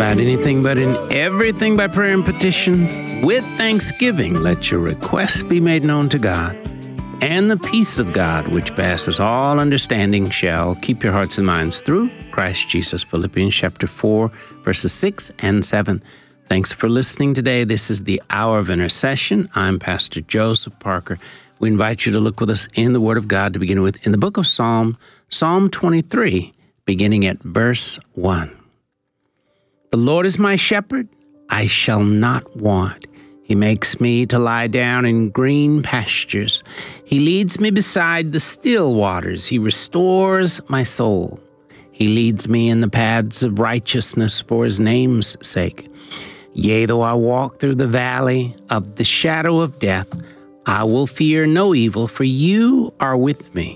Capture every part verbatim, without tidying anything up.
about anything but in everything by prayer and petition. With thanksgiving, let your requests be made known to God. And the peace of God, which passes all understanding, shall keep your hearts and minds through Christ Jesus. Philippians chapter four, verses six and seven. Thanks for listening today. This is the Hour of Intercession. I'm Pastor Joseph Parker. We invite you to look with us in the Word of God to begin with in the book of Psalm, Psalm twenty-three, beginning at verse one. The Lord is my shepherd, I shall not want. He makes me to lie down in green pastures. He leads me beside the still waters. He restores my soul. He leads me in the paths of righteousness for his name's sake. Yea, though I walk through the valley of the shadow of death, I will fear no evil, for you are with me.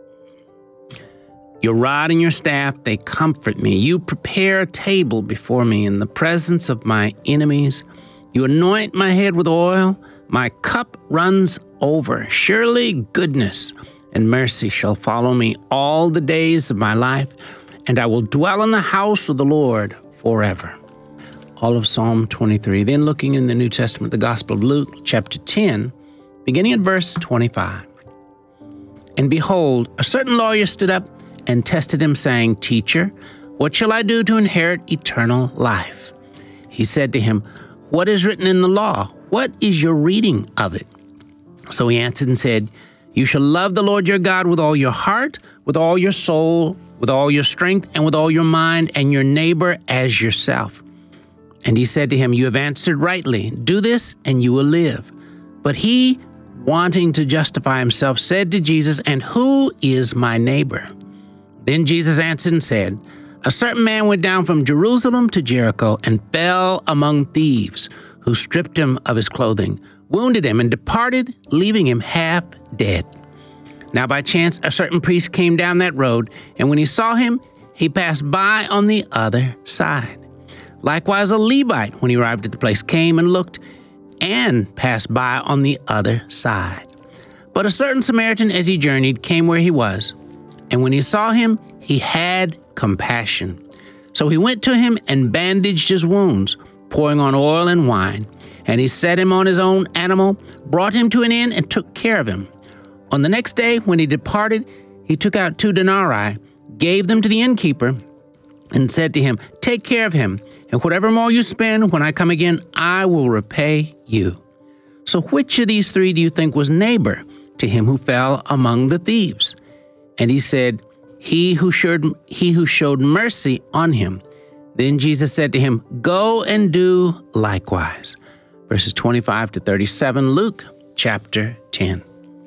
Your rod and your staff, they comfort me. You prepare a table before me in the presence of my enemies. You anoint my head with oil. My cup runs over. Surely goodness and mercy shall follow me all the days of my life, and I will dwell in the house of the Lord forever. All of Psalm twenty-three. Then looking in the New Testament, the Gospel of Luke, chapter ten, beginning at verse twenty-five. And behold, a certain lawyer stood up and tested him, saying, Teacher, what shall I do to inherit eternal life? He said to him, What is written in the law? What is your reading of it? So he answered and said, You shall love the Lord your God with all your heart, with all your soul, with all your strength, and with all your mind, and your neighbor as yourself. And he said to him, You have answered rightly. Do this, and you will live. But he, wanting to justify himself, said to Jesus, And who is my neighbor? Then Jesus answered and said, A certain man went down from Jerusalem to Jericho and fell among thieves, who stripped him of his clothing, wounded him, and departed, leaving him half dead. Now by chance a certain priest came down that road, and when he saw him, he passed by on the other side. Likewise a Levite, when he arrived at the place, came and looked, and passed by on the other side. But a certain Samaritan, as he journeyed, came where he was, and when he saw him, he had compassion. So he went to him and bandaged his wounds, pouring on oil and wine. And he set him on his own animal, brought him to an inn, and took care of him. On the next day, when he departed, he took out two denarii, gave them to the innkeeper, and said to him, Take care of him, and whatever more you spend, when I come again, I will repay you. So which of these three do you think was neighbor to him who fell among the thieves? And he said, He who showed, he who showed mercy on him. Then Jesus said to him, Go and do likewise. Verses twenty-five to thirty-seven, Luke chapter ten.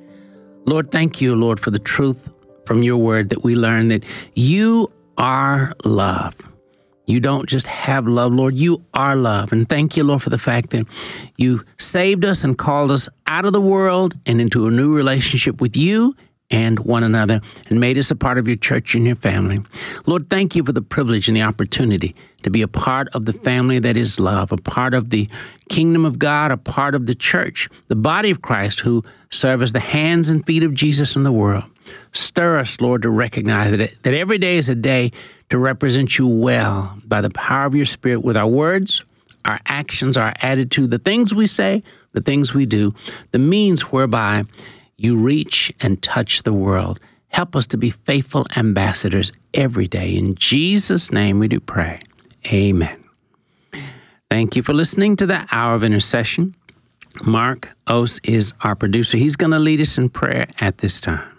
Lord, thank you, Lord, for the truth from your word that we learn that you are love. You don't just have love, Lord, you are love. And thank you, Lord, for the fact that you saved us and called us out of the world and into a new relationship with you and one another, and made us a part of your church and your family. Lord, thank you for the privilege and the opportunity to be a part of the family that is love, a part of the kingdom of God, a part of the church, the body of Christ, who serve as the hands and feet of Jesus in the world. Stir us, Lord, to recognize that, that every day is a day to represent you well by the power of your Spirit with our words, our actions, our attitude, the things we say, the things we do, the means whereby you reach and touch the world. Help us to be faithful ambassadors every day. In Jesus' name we do pray. Amen. Thank you for listening to the Hour of Intercession. Mark Ose is our producer. He's going to lead us in prayer at this time.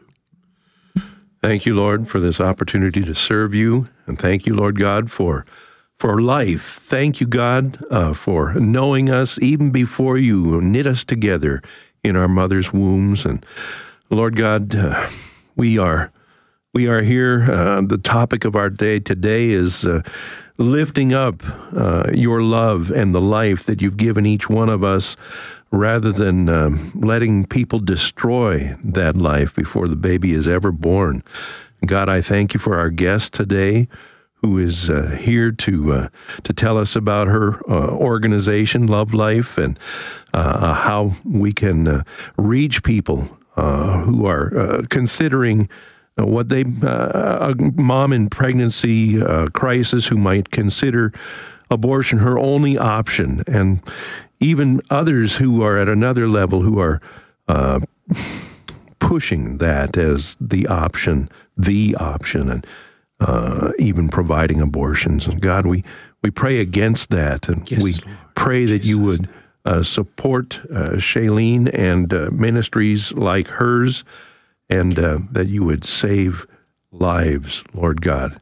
Thank you, Lord, for this opportunity to serve you. And thank you, Lord God, for for life. Thank you, God, uh, for knowing us even before you knit us together in our mother's wombs. And Lord God, uh, we are we are here. Uh, the topic of our day today is uh, lifting up uh, your love and the life that you've given each one of us, rather than um, letting people destroy that life before the baby is ever born. God, I thank you for our guest today, who is uh, here to uh, to tell us about her uh, organization, Love Life, and uh, how we can uh, reach people uh, who are uh, considering uh, what they, uh, a mom in pregnancy uh, crisis who might consider abortion her only option, and even others who are at another level who are uh, pushing that as the option, the option, and uh, even providing abortions. And God, we, we pray against that, and yes, we Lord. pray that Jesus. you would uh, support uh, Shailene and uh, ministries like hers, and uh, that you would save lives, Lord God.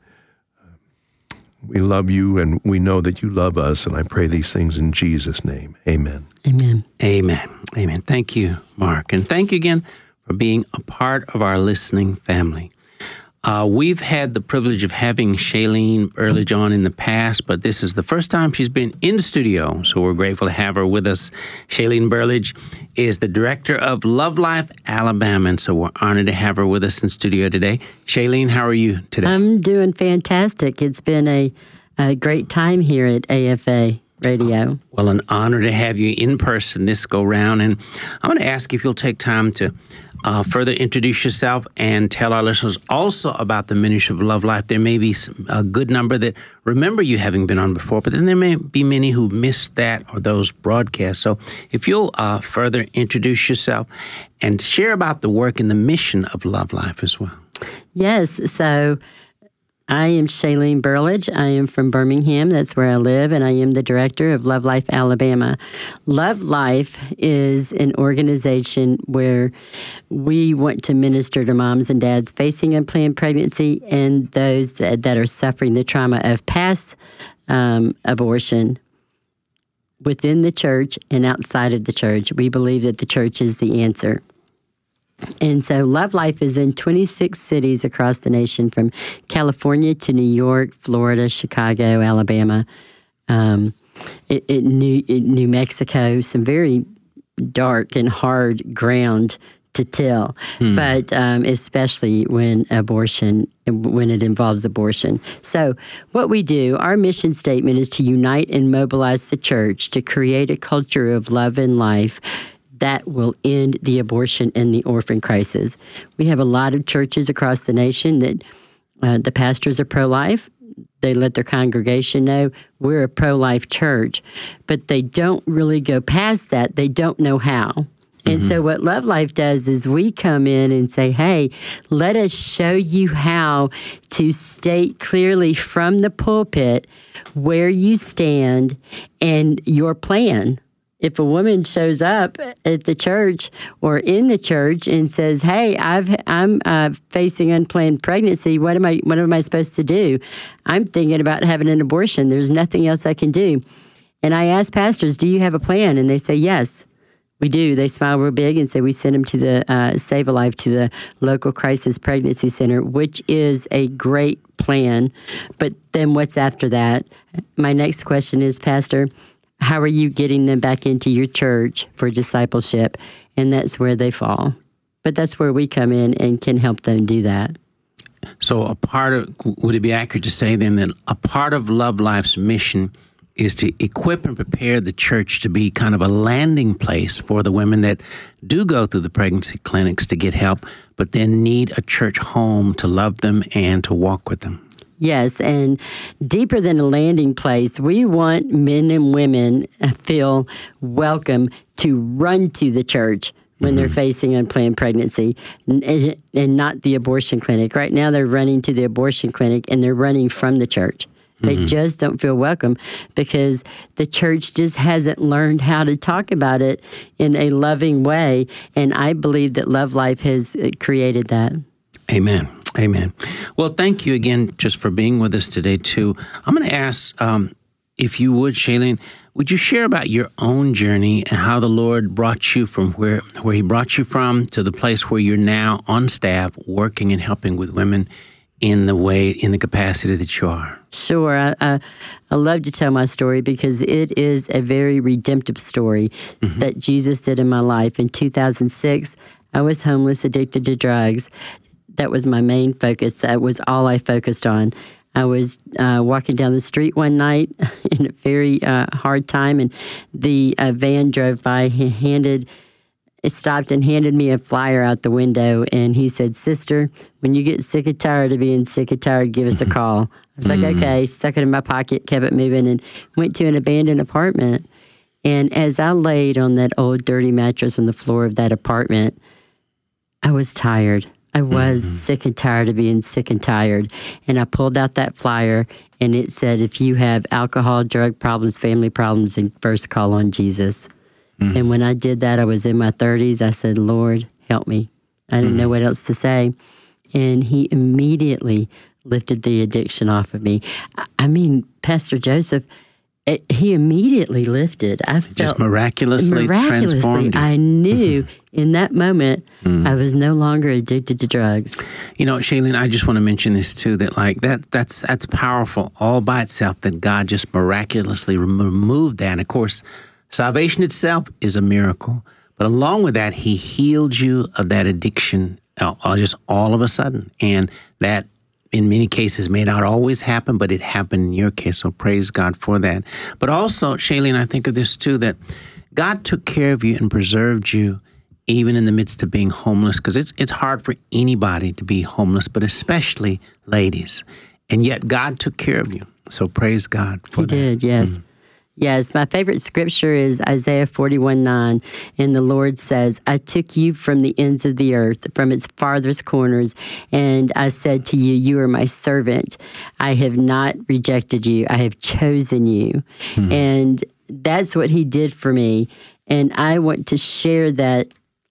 We love you, and we know that you love us, and I pray these things in Jesus' name. Amen. Amen. Amen. Amen. Thank you, Mark. And thank you again for being a part of our listening family. Uh, we've had the privilege of having Shailene Burridge on in the past, but this is the first time she's been in the studio, so we're grateful to have her with us. Shailene Burridge is the director of Love Life Alabama, and so we're honored to have her with us in studio today. Shailene, how are you today? I'm doing fantastic. It's been a, a great time here at A F A Radio. Well, an honor to have you in person this go round, and I'm going to ask if you'll take time to Uh, further introduce yourself and tell our listeners also about the ministry of Love Life. There may be some, a good number that remember you having been on before, but then there may be many who missed that or those broadcasts. So if you'll uh, further introduce yourself and share about the work and the mission of Love Life as well. Yes, so I am Shailene Burridge. I am from Birmingham. That's where I live, and I am the director of Love Life Alabama. Love Life is an organization where we want to minister to moms and dads facing unplanned pregnancy and those that, that are suffering the trauma of past um, abortion within the church and outside of the church. We believe that the church is the answer. And so Love Life is in twenty-six cities across the nation, from California to New York, Florida, Chicago, Alabama, um, it, it New, it, New Mexico, some very dark and hard ground to till, hmm. but um, especially when abortion, when it involves abortion. So what we do, our mission statement is to unite and mobilize the church to create a culture of love and life that will end the abortion and the orphan crisis. We have a lot of churches across the nation that uh, the pastors are pro-life. They let their congregation know we're a pro-life church, but they don't really go past that. They don't know how. Mm-hmm. And so what Love Life does is we come in and say, hey, let us show you how to state clearly from the pulpit where you stand and your plan. If a woman shows up at the church or in the church and says, "Hey, I've I'm uh, facing unplanned pregnancy. What am I what am I supposed to do? I'm thinking about having an abortion. There's nothing else I can do." And I ask pastors, "Do you have a plan?" And they say, "Yes, we do." They smile real big and say, "We send them to the uh, Save a Life, to the local crisis pregnancy center," which is a great plan. But then what's after that? My next question is, Pastor, how are you getting them back into your church for discipleship? And that's where they fall. But that's where we come in and can help them do that. So a part of, would it be accurate to say then that a part of Love Life's mission is to equip and prepare the church to be kind of a landing place for the women that do go through the pregnancy clinics to get help, but then need a church home to love them and to walk with them? Yes, and deeper than a landing place, we want men and women feel welcome to run to the church when mm-hmm. they're facing unplanned pregnancy and, and not the abortion clinic. Right now they're running to the abortion clinic and they're running from the church. They mm-hmm. just don't feel welcome because the church just hasn't learned how to talk about it in a loving way. And I believe that Love Life has created that. Amen. Amen. Well, thank you again just for being with us today, too. I'm going to ask, um, if you would, Shailene, would you share about your own journey and how the Lord brought you from where, where he brought you from to the place where you're now on staff working and helping with women in the way, in the capacity that you are? Sure. I, I, I love to tell my story because it is a very redemptive story mm-hmm. that Jesus did in my life. In two thousand six, I was homeless, addicted to drugs. That was my main focus. That was all I focused on. I was uh, walking down the street one night in a very uh, hard time, and the uh, van drove by. He handed, it stopped and handed me a flyer out the window, and he said, "Sister, when you get sick and tired of being sick and tired, give us a call." was like, Mm. okay, stuck it in my pocket, kept it moving, and went to an abandoned apartment. And as I laid on that old dirty mattress on the floor of that apartment, I was tired. I was mm-hmm. sick and tired of being sick and tired. And I pulled out that flyer, and it said, if you have alcohol, drug problems, family problems, then first call on Jesus. Mm-hmm. And when I did that, I was in my thirties. I said, Lord, help me. I didn't mm-hmm. know what else to say. And he immediately lifted the addiction off of me. I mean, Pastor Joseph, it, he immediately lifted. I felt just miraculously, miraculously transformed you. I knew in that moment mm. I was no longer addicted to drugs. You know, Shailene, I just want to mention this too, that like that that's that's powerful all by itself, that God just miraculously removed that. And of course, salvation itself is a miracle. But along with that, he healed you of that addiction uh, just all of a sudden. And that in many cases may not always happen, but it happened in your case. So praise God for that. But also, Shailene, I think of this too, that God took care of you and preserved you even in the midst of being homeless, because it's it's hard for anybody to be homeless, but especially ladies. And yet God took care of you. So praise God for he that. He did, yes. Mm. Yes, my favorite scripture is Isaiah forty-one nine, and the Lord says, I took you from the ends of the earth, from its farthest corners, and I said to you, you are my servant. I have not rejected you. I have chosen you. Hmm. And that's what he did for me. And I want to share that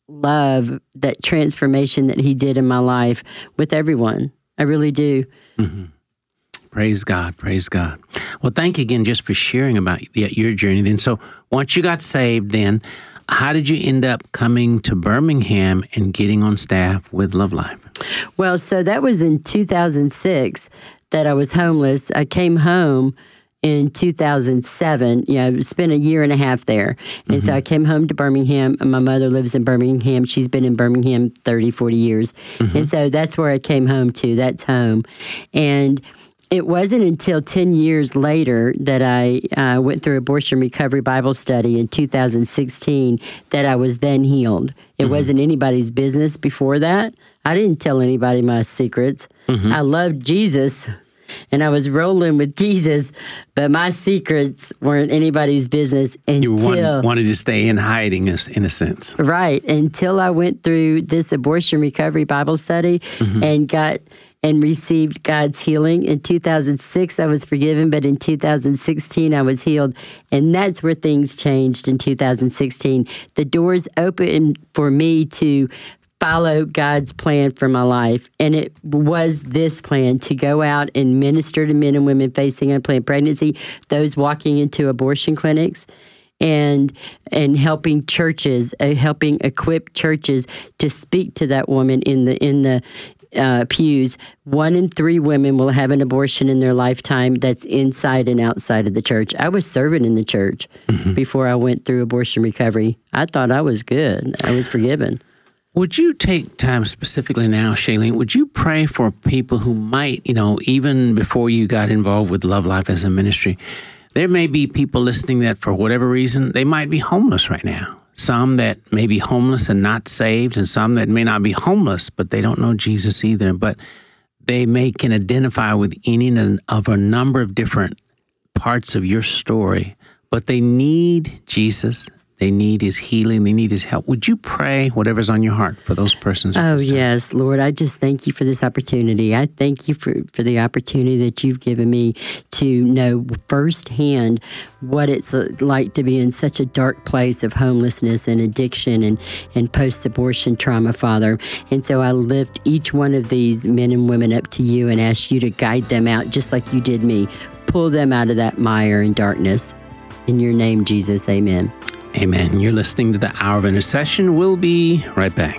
love, that transformation that he did in my life with everyone. I really do. Mm-hmm. Praise God. Praise God. Well, thank you again just for sharing about your journey then. So once you got saved then, how did you end up coming to Birmingham and getting on staff with Love Life? Well, so that was in two thousand six that I was homeless. I came home in two thousand seven. You know, spent a year and a half there. And mm-hmm. so I came home to Birmingham. My mother lives in Birmingham. She's been in Birmingham thirty, forty years. Mm-hmm. And so that's where I came home to. That's home. And it wasn't until ten years later that I uh, went through Abortion Recovery Bible Study in two thousand sixteen that I was then healed. It mm-hmm. wasn't anybody's business before that. I didn't tell anybody my secrets. Mm-hmm. I loved Jesus, and I was rolling with Jesus, but my secrets weren't anybody's business until... You wanted, wanted to stay in hiding, in a sense. Right, until I went through this Abortion Recovery Bible Study mm-hmm. and got... and received God's healing. In two thousand six, I was forgiven, but in two thousand sixteen, I was healed. And that's where things changed in two thousand sixteen. The doors opened for me to follow God's plan for my life. And it was this plan to go out and minister to men and women facing unplanned pregnancy, those walking into abortion clinics, and and helping churches, uh, helping equip churches to speak to that woman in the in the Uh, pews. One in three women will have an abortion in their lifetime that's inside and outside of the church. I was serving in the church mm-hmm. before I went through abortion recovery. I thought I was good. I was forgiven. Would you take time specifically now, Shailene, would you pray for people who might, you know, even before you got involved with Love Life as a ministry, there may be people listening that for whatever reason, they might be homeless right now. Some that may be homeless and not saved, and some that may not be homeless, but they don't know Jesus either. But they may can identify with any of a number of different parts of your story, but they need Jesus. They need his healing. They need his help. Would you pray whatever's on your heart for those persons? Oh, yes, Lord. I just thank you for this opportunity. I thank you for, for the opportunity that you've given me to know firsthand what it's like to be in such a dark place of homelessness and addiction and, and post-abortion trauma, Father. And so I lift each one of these men and women up to you and ask you to guide them out just like you did me. Pull them out of that mire and darkness. In your name, Jesus, amen. Amen. You're listening to the Hour of Intercession. We'll be right back.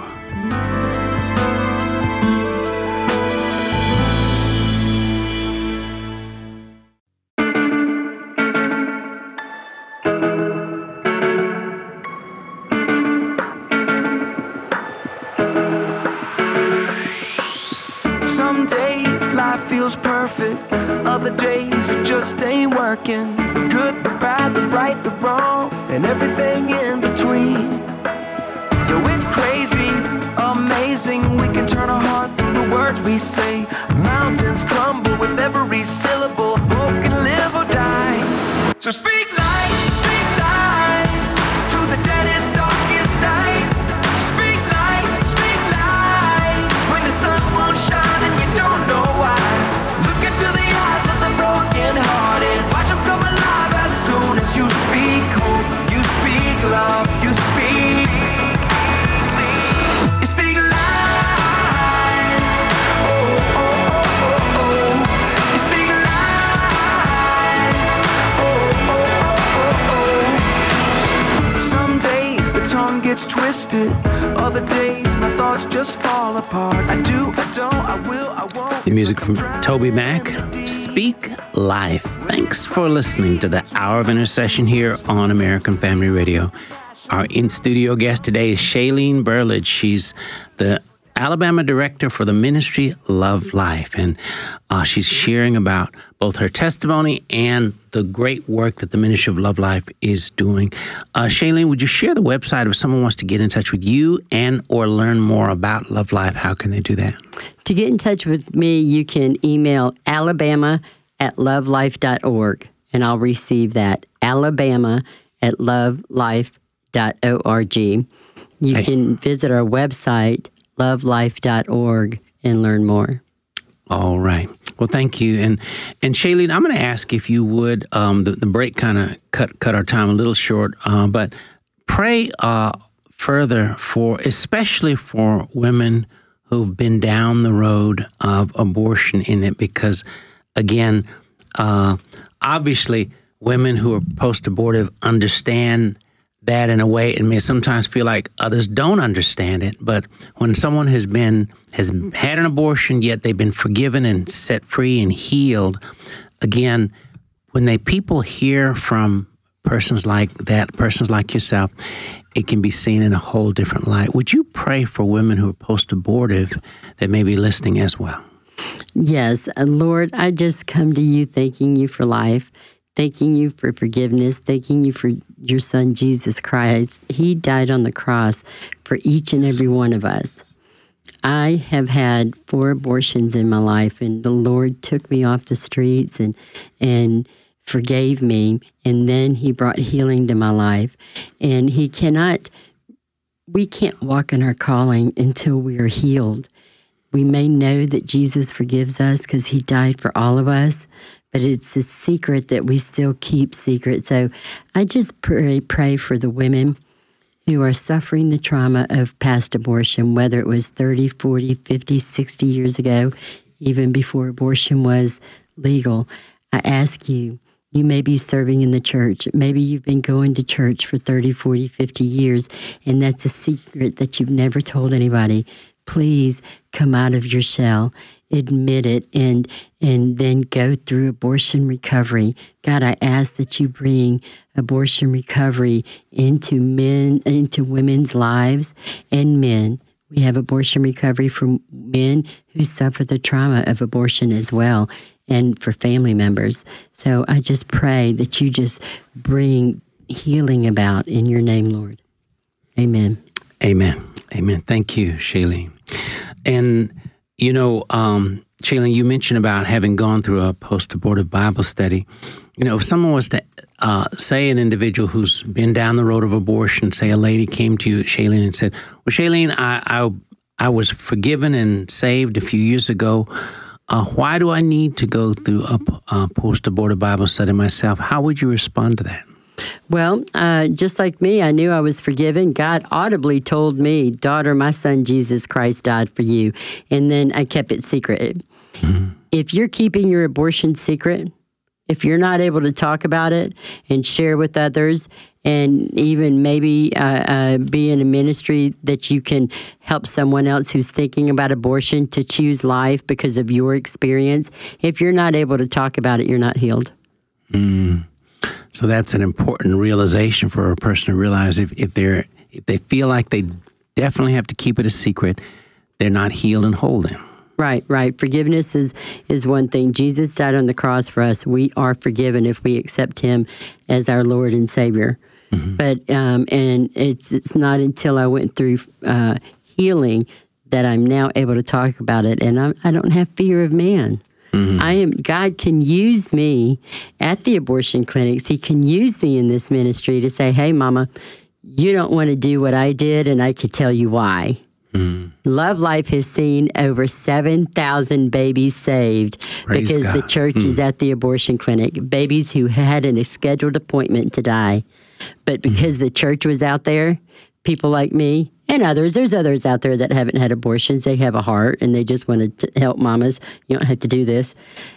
Some days life feels perfect. Other days it just ain't working. The good, the bad, the right, the wrong, and everything in between. Yo, it's crazy, amazing. We can turn our heart through the words we say. Mountains crumble with every syllable. Hope can live or die. So speak life, speak life to the deadest, darkest night. Speak life, speak life when the sun won't shine and you don't know why. Look into the eyes of the broken hearted. Watch them come alive as soon as you speak hope. You speak love, you speak. You speak life. Oh, oh, oh, oh, oh. You speak life. Oh, oh, oh, oh, oh. Some days the tongue gets twisted. Other days my thoughts just fall apart. I do, I don't, I will, I won't. The music from Toby Mac, Speak Life. Thanks for listening to the Hour of Intercession here on American Family Radio. Our in-studio guest today is Shailene Burlage. She's the Alabama director for the ministry Love Life, and uh, she's sharing about both her testimony and the great work that the ministry of Love Life is doing. Uh, Shailene, would you share the website if someone wants to get in touch with you and or learn more about Love Life? How can they do that? To get in touch with me, you can email alabama at lovelife dot org, and I'll receive that, alabama at lovelife dot org. You Hey. can visit our website, lovelife dot org, and learn more. All right. Well, thank you. And and Shailene, I'm going to ask if you would, um, the, the break kind of cut cut our time a little short, uh, but pray uh, further for, especially for women who've been down the road of abortion in it, because, again, uh, obviously women who are post-abortive understand that in a way, and may sometimes feel like others don't understand it. But when someone has been has had an abortion, yet they've been forgiven and set free and healed, again, when they people hear from persons like that, persons like yourself, it can be seen in a whole different light. Would you pray for women who are post-abortive that may be listening as well? Yes, uh, Lord, I just come to you thanking you for life, thanking you for forgiveness, thanking you for your son, Jesus Christ. He died on the cross for each and every one of us. I have had four abortions in my life, and the Lord took me off the streets and and forgave me, and then he brought healing to my life. And he cannot, we can't walk in our calling until we are healed. We may know that Jesus forgives us because he died for all of us, but it's a secret that we still keep secret. So I just pray, pray for the women who are suffering the trauma of past abortion, whether it was thirty, forty, fifty, sixty years ago, even before abortion was legal. I ask you, you may be serving in the church. Maybe you've been going to church for thirty, forty, fifty years, and that's a secret that you've never told anybody. Please come out of your shell, admit it, and and then go through abortion recovery. God, I ask that you bring abortion recovery into men, into women's lives and men. We have abortion recovery for men who suffer the trauma of abortion as well, and for family members. So I just pray that you just bring healing about in your name, Lord. Amen. Amen. Amen. Thank you, Shailene. And, you know, um, Shailene, you mentioned about having gone through a post-abortive Bible study. You know, if someone was to uh, say an individual who's been down the road of abortion, say a lady came to you, Shailene, and said, well, Shailene, I, I, I was forgiven and saved a few years ago. Uh, why do I need to go through a, a post-abortive Bible study myself? How would you respond to that? Well, uh, just like me, I knew I was forgiven. God audibly told me, daughter, my son Jesus Christ died for you. And then I kept it secret. Mm-hmm. If you're keeping your abortion secret, if you're not able to talk about it and share with others, and even maybe uh, uh, be in a ministry that you can help someone else who's thinking about abortion to choose life because of your experience, if you're not able to talk about it, you're not healed. Mm. So that's an important realization for a person to realize if, if they're if they feel like they definitely have to keep it a secret, they're not healed and whole then. Right, right. Forgiveness is, is one thing. Jesus died on the cross for us. We are forgiven if we accept him as our Lord and Savior. Mm-hmm. But um, and it's it's not until I went through uh, healing that I'm now able to talk about it, and I'm, I don't have fear of man. Mm-hmm. I am. God can use me at the abortion clinics. He can use me in this ministry to say, "Hey, Mama, you don't want to do what I did, and I could tell you why." Mm. Love Life has seen over seven thousand babies saved Praise because God. the church mm. is at the abortion clinic. Babies who had a scheduled appointment to die. But because mm. the church was out there, people like me and others, there's others out there that haven't had abortions. They have a heart and they just want to help mamas. You don't have to do this.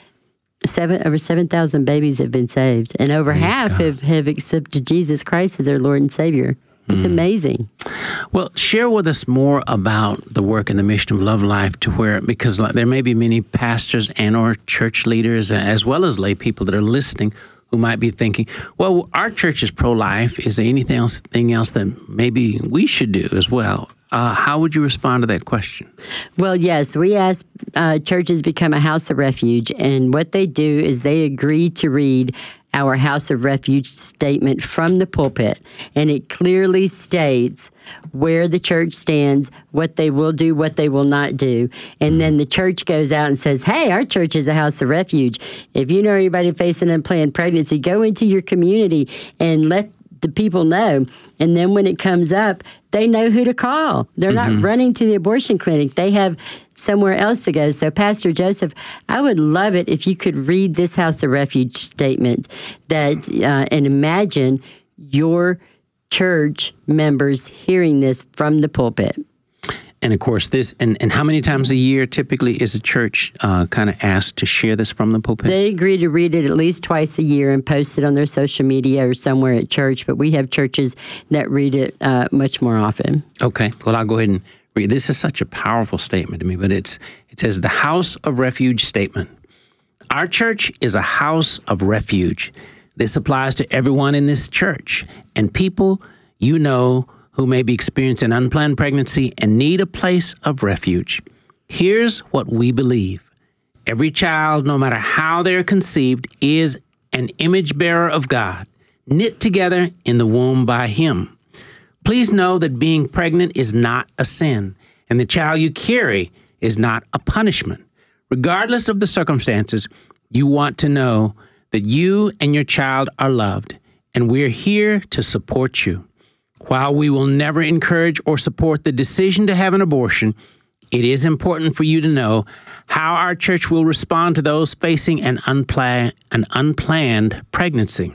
Seven Over seven thousand babies have been saved. And over Praise half have, have accepted Jesus Christ as their Lord and Savior. It's amazing. Well, share with us more about the work and the mission of Love Life, to where, because there may be many pastors and or church leaders, as well as lay people that are listening, who might be thinking, well, our church is pro-life. Is there anything else, thing else that maybe we should do as well? Uh, how would you respond to that question? Well, yes, we ask uh, churches become a house of refuge, and what they do is they agree to read our House of Refuge statement from the pulpit, and it clearly states where the church stands, what they will do, what they will not do. And then the church goes out and says, hey, our church is a house of refuge. If you know anybody facing unplanned pregnancy, go into your community and let the people know. And then when it comes up, they know who to call. They're mm-hmm. not running to the abortion clinic. They have somewhere else to go. So, Pastor Joseph, I would love it if you could read this House of Refuge statement that uh, and imagine your church members hearing this from the pulpit. And of course, this, and, and how many times a year typically is a church uh, kind of asked to share this from the pulpit? They agree to read it at least twice a year and post it on their social media or somewhere at church, but we have churches that read it uh, much more often. Okay, well, I'll go ahead and read. This is such a powerful statement to me, but it's it says, the House of Refuge statement. Our church is a house of refuge. This applies to everyone in this church and people you know who may be experiencing unplanned pregnancy and need a place of refuge. Here's what we believe. Every child, no matter how they're conceived, is an image bearer of God, knit together in the womb by Him. Please know that being pregnant is not a sin, and the child you carry is not a punishment. Regardless of the circumstances, you want to know that you and your child are loved, and we're here to support you. While we will never encourage or support the decision to have an abortion, it is important for you to know how our church will respond to those facing an unplanned, an unplanned pregnancy.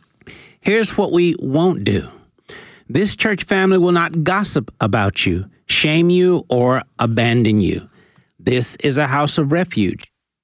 Here's what we won't do. This church family will not gossip about you, shame you, or abandon you. This is a house of refuge.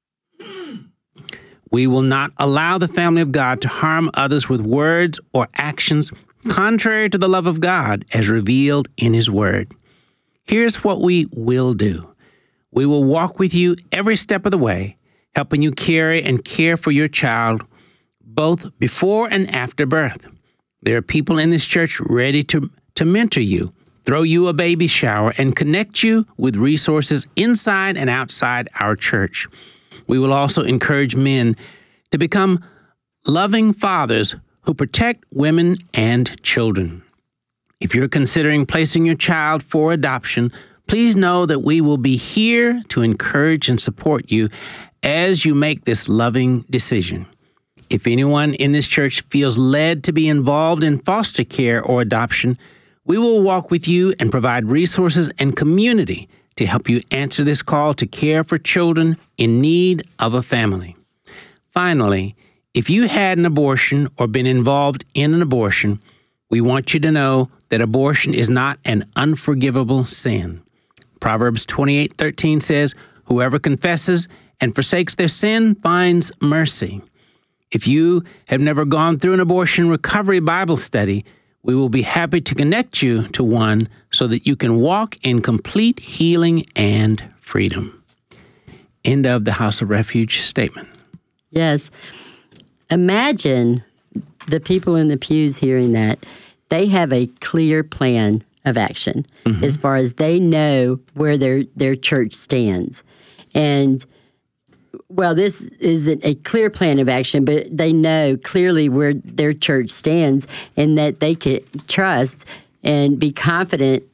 We will not allow the family of God to harm others with words or actions contrary to the love of God as revealed in His Word. Here's what we will do. We will walk with you every step of the way, helping you carry and care for your child, both before and after birth. There are people in this church ready to, to mentor you, throw you a baby shower, and connect you with resources inside and outside our church. We will also encourage men to become loving fathers who protect women and children. If you're considering placing your child for adoption, please know that we will be here to encourage and support you as you make this loving decision. If anyone in this church feels led to be involved in foster care or adoption, we will walk with you and provide resources and community to help you answer this call to care for children in need of a family. Finally, if you had an abortion or been involved in an abortion, we want you to know that abortion is not an unforgivable sin. Proverbs twenty-eight thirteen says, whoever confesses and forsakes their sin finds mercy. If you have never gone through an abortion recovery Bible study, we will be happy to connect you to one so that you can walk in complete healing and freedom. End of the House of Refuge statement. Yes. Imagine the people in the pews hearing that. They have a clear plan of action mm-hmm. as far as they know where their, their church stands. And, well, this isn't a clear plan of action, but they know clearly where their church stands and that they can trust and be confident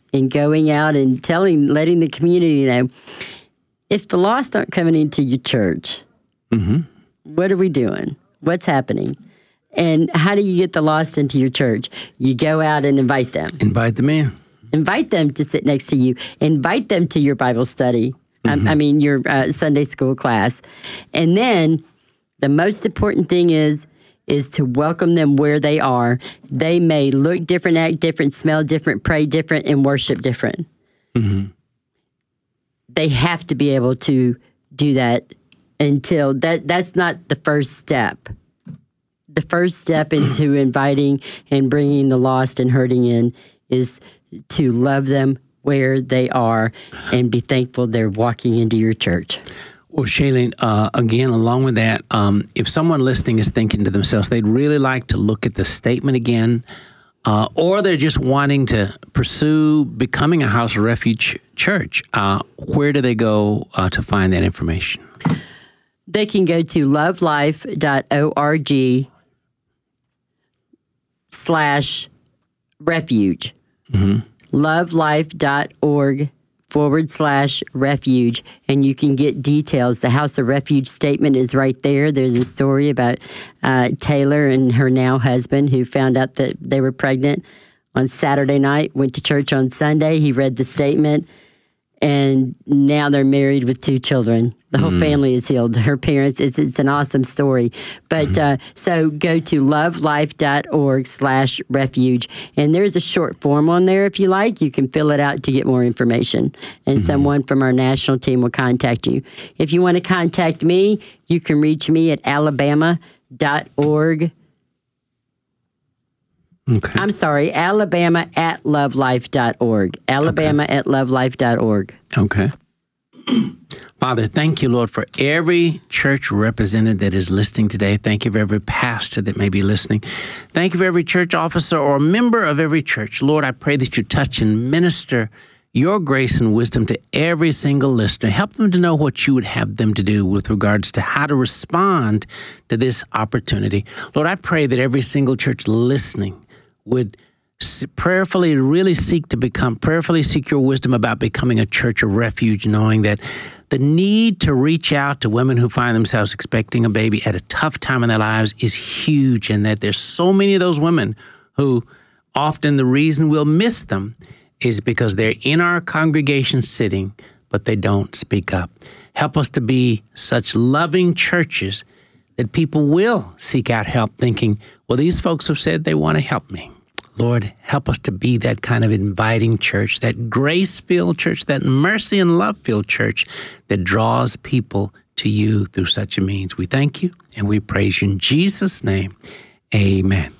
and going out and telling, letting the community know, if the lost aren't coming into your church, mm-hmm. what are we doing? What's happening? And how do you get the lost into your church? You go out and invite them. Invite them in. Invite them to sit next to you. Invite them to your Bible study. Mm-hmm. I, I mean, your uh, Sunday school class. And then the most important thing is, is to welcome them where they are. They may look different, act different, smell different, pray different, and worship different. Mm-hmm. They have to be able to do that until that. That's not the first step. The first step into inviting and bringing the lost and hurting in is to love them where they are and be thankful they're walking into your church. Well, Shailene, uh, again, along with that, um, if someone listening is thinking to themselves, they'd really like to look at the statement again, uh, or they're just wanting to pursue becoming a House of Refuge church, uh, where do they go uh, to find that information? They can go to lovelife.org slash refuge. Mm-hmm. lovelife.org forward slash refuge, and you can get details. The House of Refuge statement is right there. There's a story about uh, Taylor and her now husband who found out that they were pregnant on Saturday night, went to church on Sunday. He read the statement, and now they're married with two children. The whole mm. family is healed. Her parents, it's, it's an awesome story. But mm. uh, so go to lovelife.org slash refuge. And there's a short form on there if you like. You can fill it out to get more information. And mm-hmm. someone from our national team will contact you. If you want to contact me, you can reach me at alabama dot org. Okay. I'm sorry, Alabama at lovelife dot org. Alabama okay. at lovelife dot org. Okay. Father, thank you, Lord, for every church represented that is listening today. Thank you for every pastor that may be listening. Thank you for every church officer or member of every church. Lord, I pray that you touch and minister your grace and wisdom to every single listener. Help them to know what you would have them to do with regards to how to respond to this opportunity. Lord, I pray that every single church listening would prayerfully really seek to become, prayerfully seek your wisdom about becoming a church of refuge, knowing that the need to reach out to women who find themselves expecting a baby at a tough time in their lives is huge, and that there's so many of those women who often the reason we'll miss them is because they're in our congregation sitting, but they don't speak up. Help us to be such loving churches that people will seek out help thinking, well, these folks have said they want to help me. Lord, help us to be that kind of inviting church, that grace-filled church, that mercy and love-filled church that draws people to you through such a means. We thank you and we praise you in Jesus' name. Amen.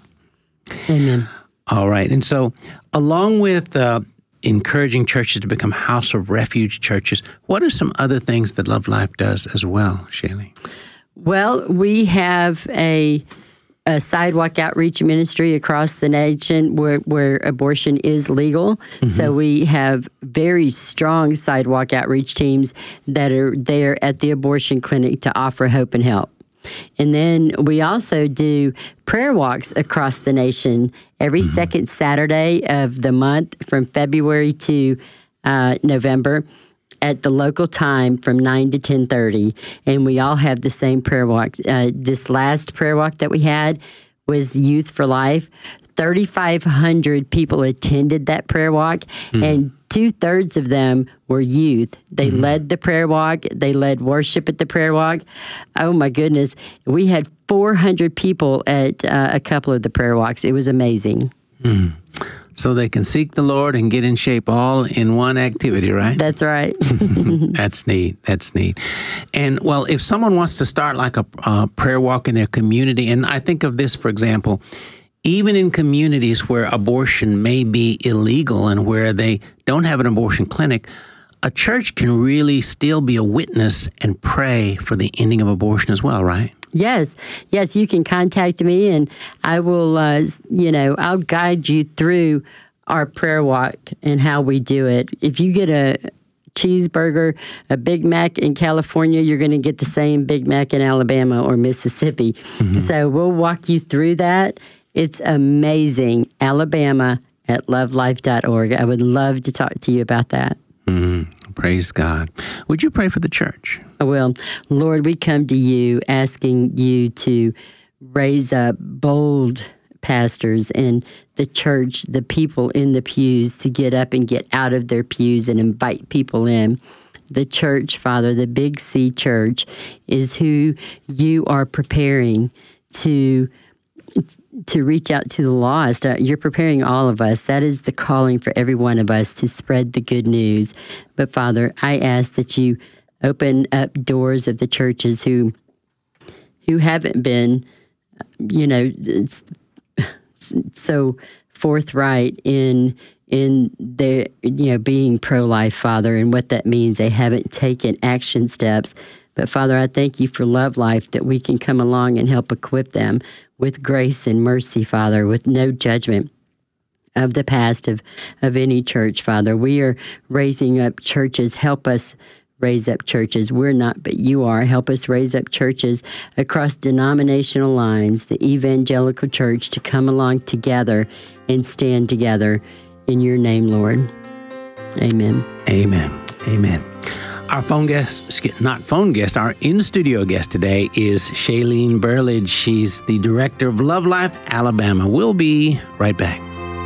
Amen. All right. And so along with uh, encouraging churches to become House of Refuge churches, what are some other things that Love Life does as well, Shailene? Well, we have a... a sidewalk outreach ministry across the nation where, where abortion is legal. Mm-hmm. So we have very strong sidewalk outreach teams that are there at the abortion clinic to offer hope and help. And then we also do prayer walks across the nation every mm-hmm. second Saturday of the month from February to uh, November at the local time from nine to ten thirty, and we all have the same prayer walk. Uh, this last prayer walk that we had was Youth for Life. thirty-five hundred people attended that prayer walk, mm. and two-thirds of them were youth. They mm. led the prayer walk. They led worship at the prayer walk. Oh, my goodness. We had four hundred people at uh, a couple of the prayer walks. It was amazing. Mm. So they can seek the Lord and get in shape all in one activity, right? That's right. That's neat. That's neat. And, well, if someone wants to start like a uh, prayer walk in their community, and I think of this, for example, even in communities where abortion may be illegal and where they don't have an abortion clinic, a church can really still be a witness and pray for the ending of abortion as well, right? Yes. Yes, you can contact me and I will, uh, you know, I'll guide you through our prayer walk and how we do it. If you get a cheeseburger, a Big Mac in California, you're going to get the same Big Mac in Alabama or Mississippi. Mm-hmm. So we'll walk you through that. It's amazing. Alabama at love life dot org. I would love to talk to you about that. Mm, praise God. Would you pray for the church? I will. Lord, we come to you asking you to raise up bold pastors and the church, the people in the pews, to get up and get out of their pews and invite people in. The church, Father, the Big C church, is who you are preparing to to reach out to the lost. You're preparing all of us. That is the calling for every one of us, to spread the good news. But Father, I ask that you open up doors of the churches who who haven't been, you know, so forthright in in their, you know, being pro-life, Father, and what that means. They haven't taken action steps. But Father, I thank you for Love Life, that we can come along and help equip them with grace and mercy, Father, with no judgment of the past of, of any church, Father. We are raising up churches. Help us raise up churches. We're not, but you are. Help us raise up churches across denominational lines, the evangelical church, to come along together and stand together in your name, Lord. Amen. Amen. Amen. Our phone guest, not phone guest, our in-studio guest today is Shailene Burlage. She's the director of Love Life Alabama. We'll be right back.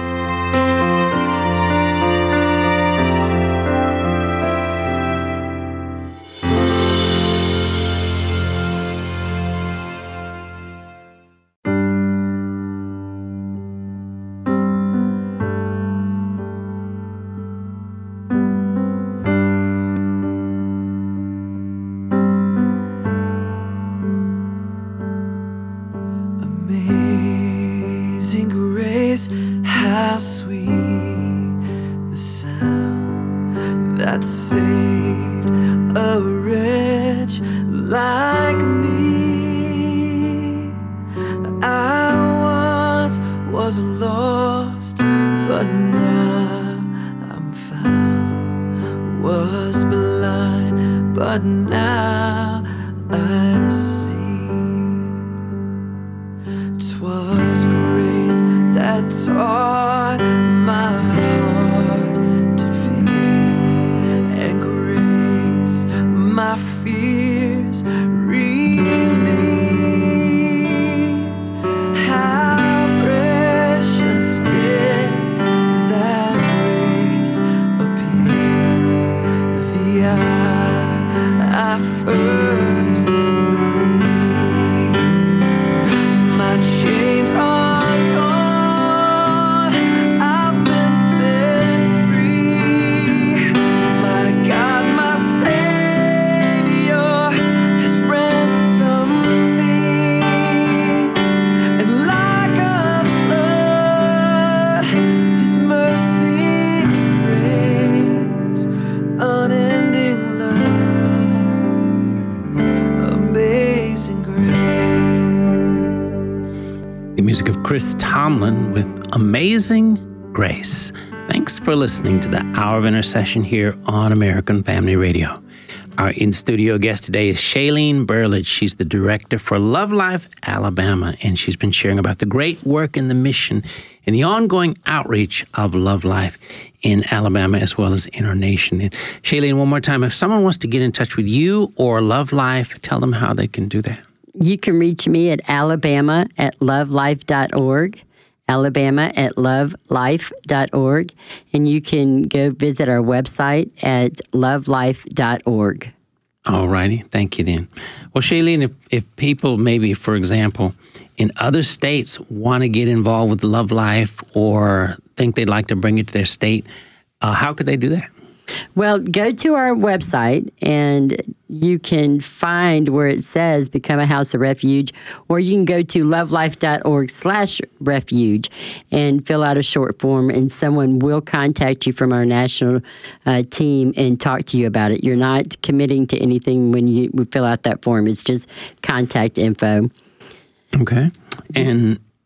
How sweet the sound that saved a wretch like me. I once was lost, but now I'm found. Was blind, but now I see. 'Twas grace that taught my heart to fear, and grace my fears relieved. How precious did that grace appear the hour I first believed. My chains are gone, I've been set free. My God, my Savior has ransomed me. And like a flood, His mercy reigns. Unending love, amazing grace. The music of Chris Tomlin with Amazing Grace. Thanks for listening to the Hour of Intercession here on American Family Radio. Our in-studio guest today is Shailene Burlage. She's the director for Love Life Alabama, and she's been sharing about the great work and the mission and the ongoing outreach of Love Life in Alabama as well as in our nation. And Shailene, one more time, if someone wants to get in touch with you or Love Life, tell them how they can do that. You can reach me at alabama at love life dot org, alabama at love life dot org, and you can go visit our website at love life dot org. All righty. Thank you then. Well, Shailene, if, if people maybe, for example, in other states want to get involved with Love Life or think they'd like to bring it to their state, uh, how could they do that? Well, go to our website and you can find where it says Become a House of Refuge, or you can go to lovelife dot org slash refuge and fill out a short form, and someone will contact you from our national uh, team and talk to you about it. You're not committing to anything when you fill out that form. It's just contact info. Okay. And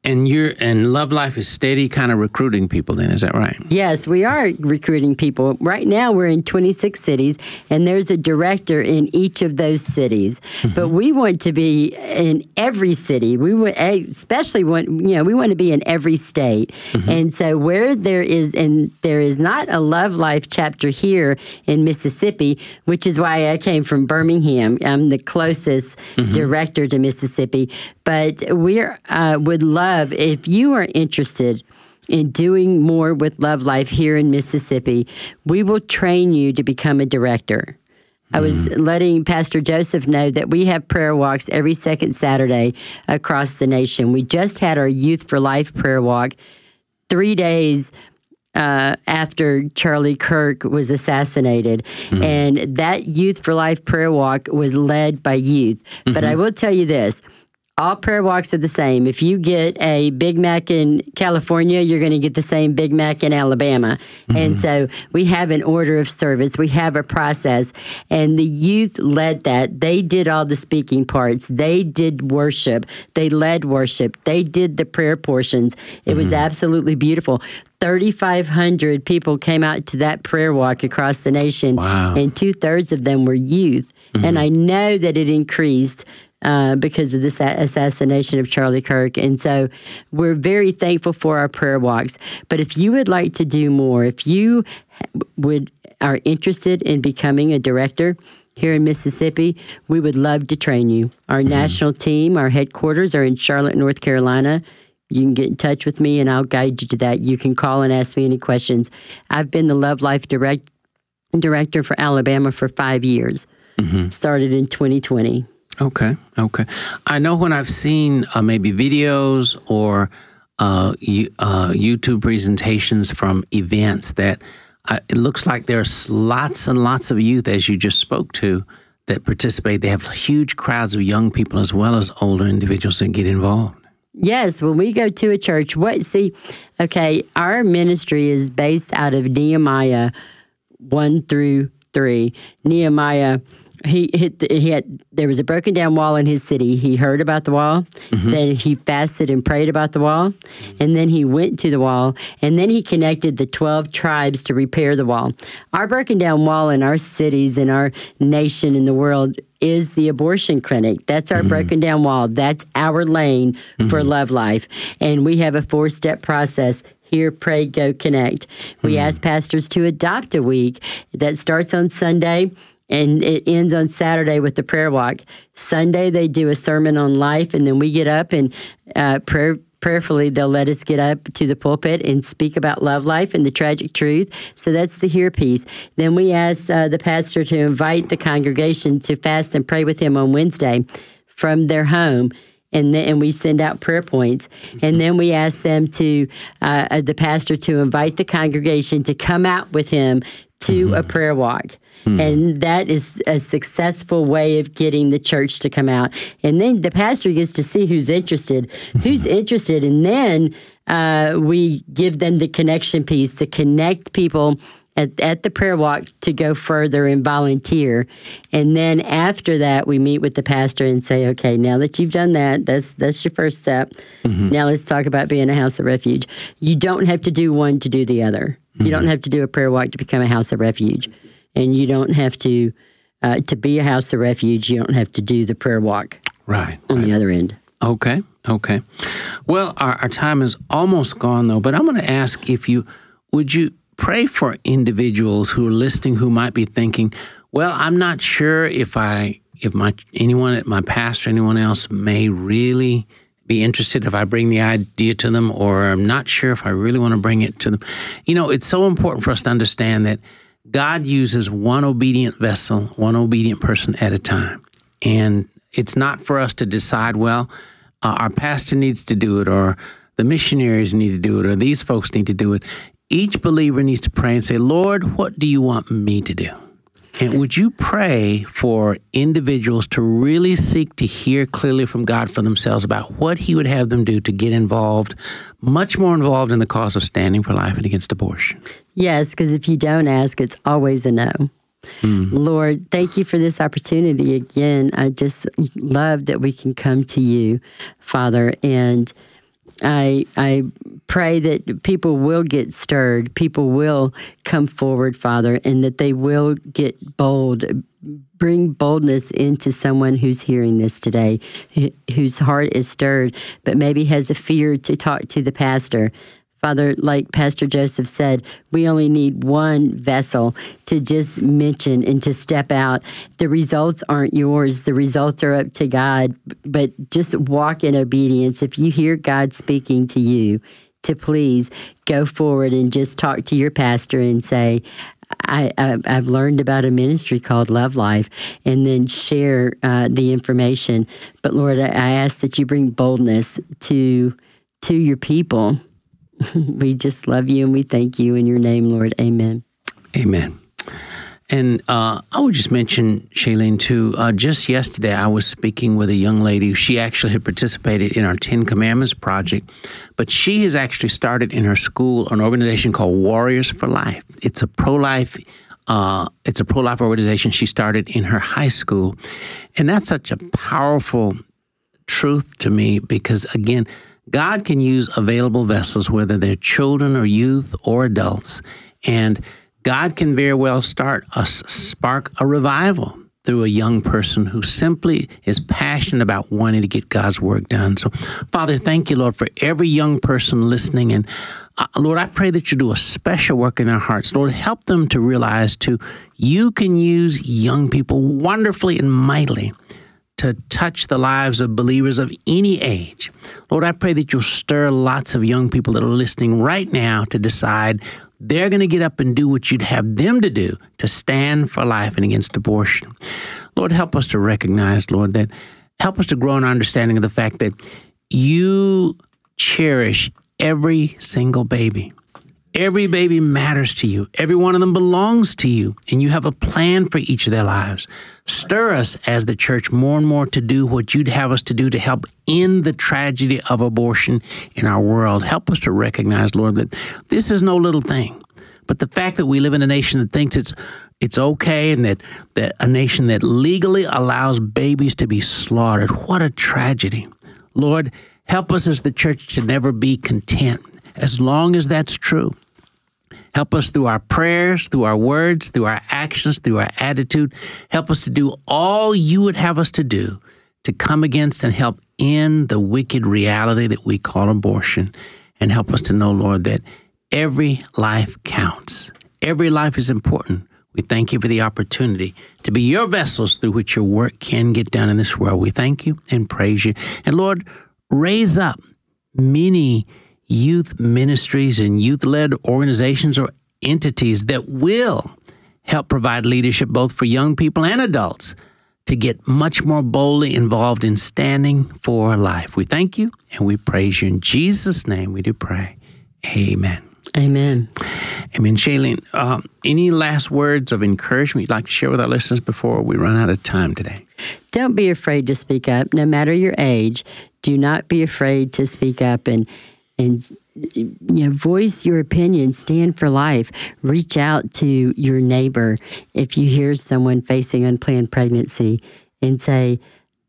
And you're and Love Life is steady kind of recruiting people then, is that right? Yes, we are recruiting people. Right now we're in twenty-six cities, and there's a director in each of those cities. Mm-hmm. But we want to be in every city. We want, especially want, you know, we want to be in every state. Mm-hmm. And so where there is, and there is not a Love Life chapter here in Mississippi, which is why I came from Birmingham. I'm the closest mm-hmm. director to Mississippi. But we uh, would love, if you are interested in doing more with Love Life here in Mississippi, we will train you to become a director. I was letting Pastor Joseph know that we have prayer walks every second Saturday across the nation. We just had our Youth for Life prayer walk three days Uh, after Charlie Kirk was assassinated. Mm-hmm. And that Youth for Life prayer walk was led by youth. Mm-hmm. But I will tell you this, all prayer walks are the same. If you get a Big Mac in California, you're going to get the same Big Mac in Alabama. Mm-hmm. And so we have an order of service. We have a process. And the youth led that. They did all the speaking parts. They did worship. They led worship. They did the prayer portions. It mm-hmm. was absolutely beautiful. thirty-five hundred people came out to that prayer walk across the nation. Wow. And two-thirds of them were youth. Mm-hmm. And I know that it increased Uh, because of this assassination of Charlie Kirk. And so we're very thankful for our prayer walks. But if you would like to do more, if you would are interested in becoming a director here in Mississippi, we would love to train you. Our mm-hmm. national team, our headquarters are in Charlotte, North Carolina. You can get in touch with me and I'll guide you to that. You can call and ask me any questions. I've been the Love Life direct, director for Alabama for five years. Mm-hmm. Started in twenty twenty. Okay, okay. I know when I've seen uh, maybe videos or uh, you, uh, YouTube presentations from events that uh, it looks like there's lots and lots of youth, as you just spoke to, that participate. They have huge crowds of young people as well as older individuals that get involved. Yes, when we go to a church, what see, okay, our ministry is based out of Nehemiah one through three. Nehemiah, he hit. The, he had. There was a broken down wall in his city. He heard about the wall. Mm-hmm. Then he fasted and prayed about the wall, and then he went to the wall, and then he connected the twelve tribes to repair the wall. Our broken down wall in our cities, in our nation, in the world is the abortion clinic. That's our mm-hmm. broken down wall. That's our lane mm-hmm. for Love Life, and we have a four step process. Hear, pray, go, connect. We mm-hmm. ask pastors to adopt a week that starts on Sunday. And it ends on Saturday with the prayer walk. Sunday, they do a sermon on life, and then we get up and uh, prayer, prayerfully, they'll let us get up to the pulpit and speak about love life and the tragic truth. So that's the hear piece. Then we ask uh, the pastor to invite the congregation to fast and pray with him on Wednesday from their home. And then and we send out prayer points. And then we ask them to, uh, the pastor to invite the congregation to come out with him to mm-hmm. a prayer walk. Mm-hmm. And that is a successful way of getting the church to come out. And then the pastor gets to see who's interested, who's interested. And then uh, we give them the connection piece to connect people at, at the prayer walk to go further and volunteer. And then after that, we meet with the pastor and say, okay, now that you've done that, that's that's your first step. Mm-hmm. Now let's talk about being a house of refuge. You don't have to do one to do the other. Mm-hmm. You don't have to do a prayer walk to become a house of refuge. And you don't have to, uh, to be a house of refuge, you don't have to do the prayer walk. Right. On right. the other end. Okay, okay. Well, our, our time is almost gone, though, but I'm going to ask if you, would you pray for individuals who are listening who might be thinking, well, I'm not sure if I, if my anyone, my pastor, anyone else may really be interested if I bring the idea to them, or I'm not sure if I really want to bring it to them. You know, it's so important for us to understand that God uses one obedient vessel, one obedient person at a time. And it's not for us to decide, well, uh, our pastor needs to do it, or the missionaries need to do it, or these folks need to do it. Each believer needs to pray and say, Lord, what do you want me to do? And would you pray for individuals to really seek to hear clearly from God for themselves about what he would have them do to get involved, much more involved in the cause of standing for life and against abortion? Yes, because if you don't ask, it's always a no. Mm. Lord, thank you for this opportunity again. I just love that we can come to you, Father, and I I pray that people will get stirred, people will come forward, Father, and that they will get bold. Bring boldness into someone who's hearing this today, whose heart is stirred, but maybe has a fear to talk to the pastor. Father, like Pastor Joseph said, we only need one vessel to just mention and to step out. The results aren't yours. The results are up to God. But just walk in obedience. If you hear God speaking to you, to please go forward and just talk to your pastor and say, I, I, I've learned about a ministry called Love Life, and then share uh, the information. But Lord, I, I ask that you bring boldness to to your people. We just love you and we thank you in your name, Lord. Amen. Amen. And uh, I would just mention, Shailene, too, uh, just yesterday I was speaking with a young lady. She actually had participated in our Ten Commandments project, but she has actually started in her school an organization called Warriors for Life. It's a pro-life uh, it's a pro-life organization she started in her high school. And that's such a powerful truth to me because, again, God can use available vessels, whether they're children or youth or adults, and God can very well start a spark a revival through a young person who simply is passionate about wanting to get God's work done. So, Father, thank you, Lord, for every young person listening. And, uh, Lord, I pray that you do a special work in their hearts. Lord, help them to realize, too, you can use young people wonderfully and mightily to touch the lives of believers of any age. Lord, I pray that you'll stir lots of young people that are listening right now to decide they're going to get up and do what you'd have them to do to stand for life and against abortion. Lord, help us to recognize, Lord, that help us to grow in our understanding of the fact that you cherish every single baby. Every baby matters to you. Every one of them belongs to you, and you have a plan for each of their lives. Stir us as the church more and more to do what you'd have us to do to help end the tragedy of abortion in our world. Help us to recognize, Lord, that this is no little thing. But the fact that we live in a nation that thinks it's it's okay and that, that a nation that legally allows babies to be slaughtered, what a tragedy. Lord, help us as the church to never be content as long as that's true. Help us through our prayers, through our words, through our actions, through our attitude. Help us to do all you would have us to do to come against and help end the wicked reality that we call abortion. And help us to know, Lord, that every life counts. Every life is important. We thank you for the opportunity to be your vessels through which your work can get done in this world. We thank you and praise you. And Lord, raise up many youth ministries and youth-led organizations or entities that will help provide leadership both for young people and adults to get much more boldly involved in standing for life. We thank you and we praise you. In Jesus' name we do pray. Amen. Amen. Amen. Shailene, uh, any last words of encouragement you'd like to share with our listeners before we run out of time today? Don't be afraid to speak up, no matter your age. Do not be afraid to speak up and And you know, voice your opinion, stand for life. Reach out to your neighbor if you hear someone facing unplanned pregnancy and say,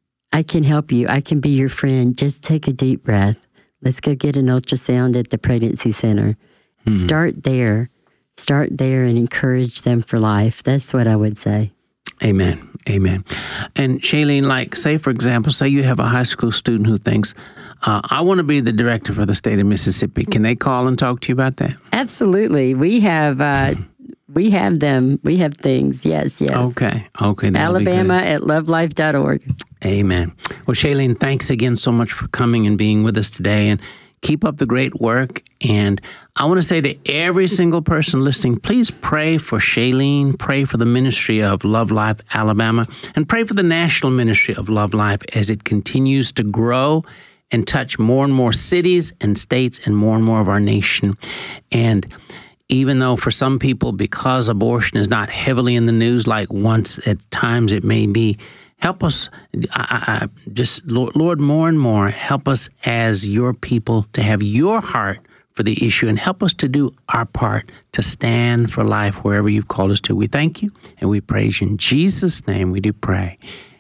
I can help you. I can be your friend. Just take a deep breath. Let's go get an ultrasound at the pregnancy center. Mm-hmm. Start there. Start there and encourage them for life. That's what I would say. Amen. Amen. And Shailene, like, say, for example, say you have a high school student who thinks, uh, I want to be the director for the state of Mississippi. Can they call and talk to you about that? Absolutely. We have uh, we have them. We have things. Yes, yes. Okay. Okay. Alabama at love life dot org. Amen. Well, Shailene, thanks again so much for coming and being with us today. And keep up the great work. And I want to say to every single person listening, please pray for Shailene, pray for the ministry of Love Life Alabama, and pray for the national ministry of Love Life as it continues to grow and touch more and more cities and states and more and more of our nation. And even though for some people, because abortion is not heavily in the news like once at times it may be, help us, I, I, just Lord, Lord, more and more, help us as your people to have your heart for the issue and help us to do our part to stand for life wherever you've called us to. We thank you and we praise you. In Jesus' name we do pray.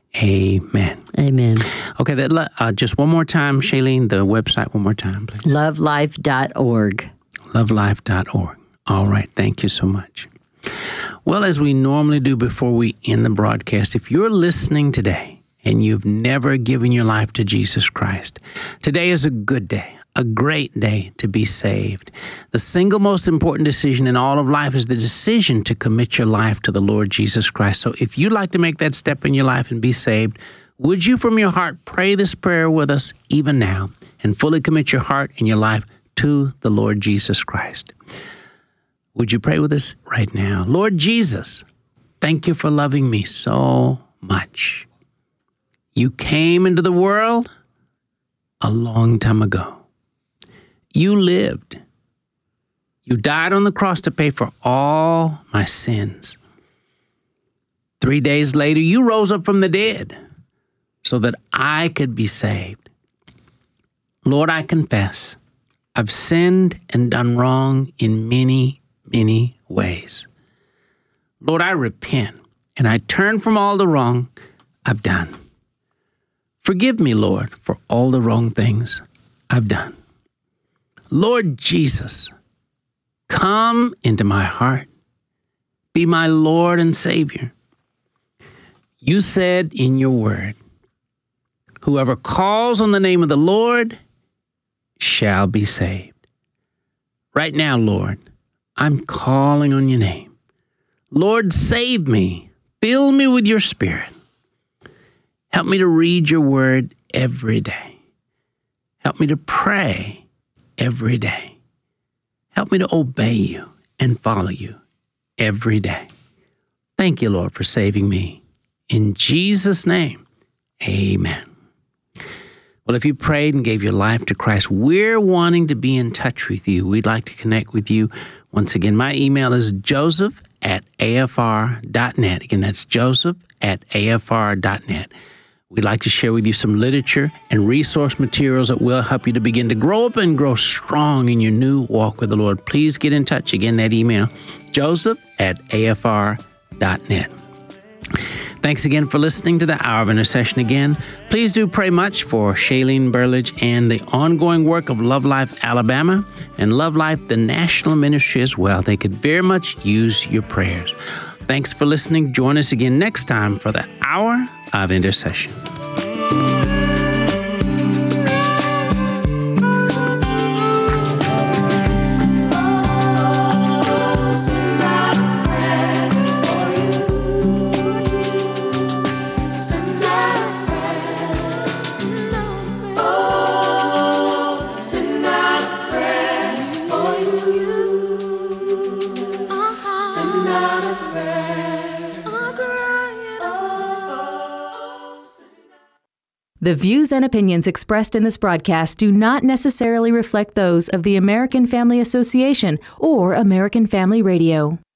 Amen. Amen. Okay, that, uh, just one more time, Shailene, the website one more time, please. love life dot org. love life dot org. All right, thank you so much. Well, as we normally do before we end the broadcast, if you're listening today and you've never given your life to Jesus Christ, today is a good day. A great day to be saved. The single most important decision in all of life is the decision to commit your life to the Lord Jesus Christ. So if you'd like to make that step in your life and be saved, would you from your heart pray this prayer with us even now and fully commit your heart and your life to the Lord Jesus Christ? Would you pray with us right now? Lord Jesus, thank you for loving me so much. You came into the world a long time ago. You lived. You died on the cross to pay for all my sins. Three days later, you rose up from the dead so that I could be saved. Lord, I confess I've sinned and done wrong in many, many ways. Lord, I repent and I turn from all the wrong I've done. Forgive me, Lord, for all the wrong things I've done. Lord Jesus, come into my heart. Be my Lord and Savior. You said in your word, whoever calls on the name of the Lord shall be saved. Right now, Lord, I'm calling on your name. Lord, save me. Fill me with your Spirit. Help me to read your word every day. Help me to pray every day. Help me to obey you and follow you every day. Thank you, Lord, for saving me. In Jesus' name, amen. Well, if you prayed and gave your life to Christ, we're wanting to be in touch with you. We'd like to connect with you. Once again, my email is joseph at a f r dot net. Again, that's joseph at a f r dot net. We'd like to share with you some literature and resource materials that will help you to begin to grow up and grow strong in your new walk with the Lord. Please get in touch. Again, that email, joseph at a f r dot net. Thanks again for listening to the Hour of Intercession again. Please do pray much for Shailene Burlage and the ongoing work of Love Life Alabama and Love Life, the national ministry as well. They could very much use your prayers. Thanks for listening. Join us again next time for the Hour of Intercession. The views and opinions expressed in this broadcast do not necessarily reflect those of the American Family Association or American Family Radio.